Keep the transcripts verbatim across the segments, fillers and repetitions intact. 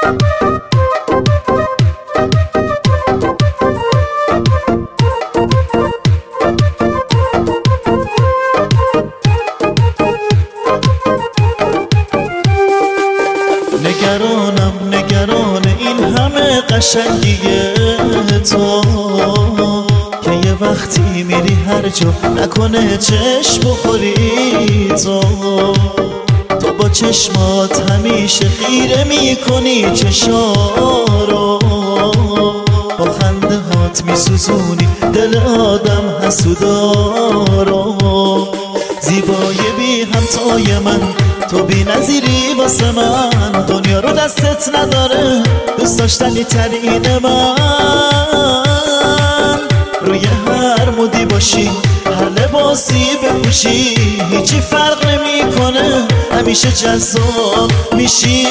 نگرانم نگران این همه قشنگی تو که یه وقتی میری هر جا نکنه چشم بخوری تو تو با چشمات همیشه خیره میکنی چشارو با خنده هات میسوزونی دل آدم حسودارو زیبای بی همتای من تو بی نظیری واسه من دنیا رو دستت نداره دوست داشتنی ترین من روی هر مودی باشی هر لباسی بپوشی هیچی فرق نمیکنه همیشه جذاب میشی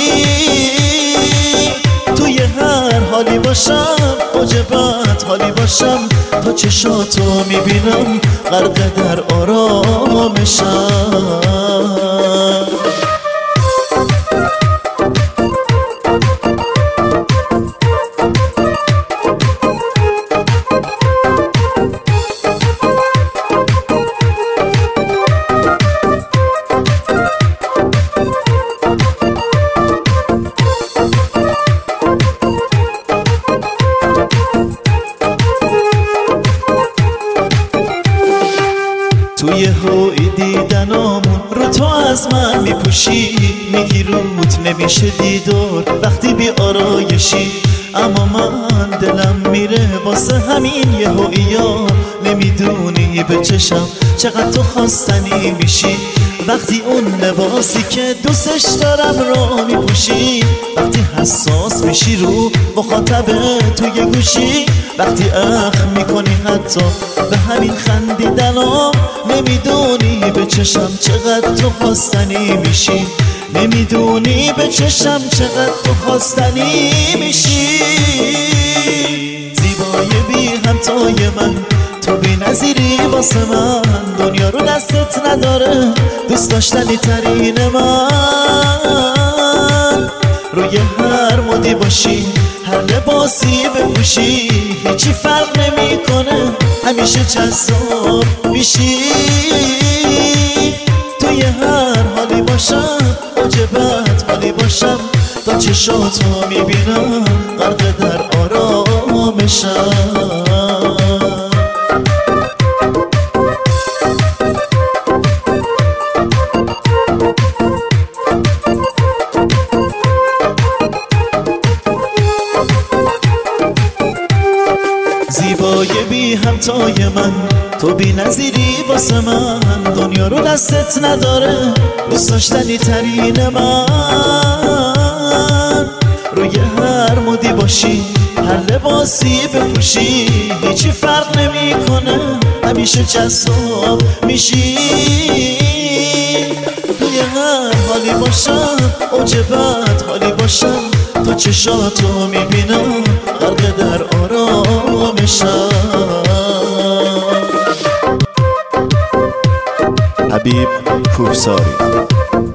توی هر حالی باشم عجبت حالی باشم تا چشاتو میبینم غرق در آرامشم توی هوی دیدنامون رو تو از من میپوشی میگی روت نمیشه دیدار وقتی بی آرایشی اما من دلم میره واسه همین یه هویا نمیدونی به چشم چقدر تو خواستنی میشی وقتی اون لباسی که دوستش دارم رو میپوشی وقتی حساس میشی رو مخاطب توی گوشی وقتی اخم میکنی حتی به همین خندیدنام نمیدونی به چشم چقدر تو خواستنی میشی نمیدونی به چشم چقدر تو خواستنی میشی زیبای بی همتای من تو بی نظیری واسه من دنیا رو دستت نداره دوست داشتنی ترین من روی هر مودی باشی هر لباسی بپوشی هیچی فرق نمیکنه همیشه جذاب میشی توی هر حالی باشم عجبت حالی باشم تا چشاتو میبینم غرق در آرامشم زیبای بی همتای من تو بی نظیری واسه من دنیا رو دستت نداره دوست داشتنی ترین من روی هر مودی باشی هر لباسی بپوشی هیچی فرق نمیکنه همیشه جذاب میشی توی هر حالی باشم عجبت حالی باشم تا چشاتو میبینم غرق در آرامشم حبیب کوهساری.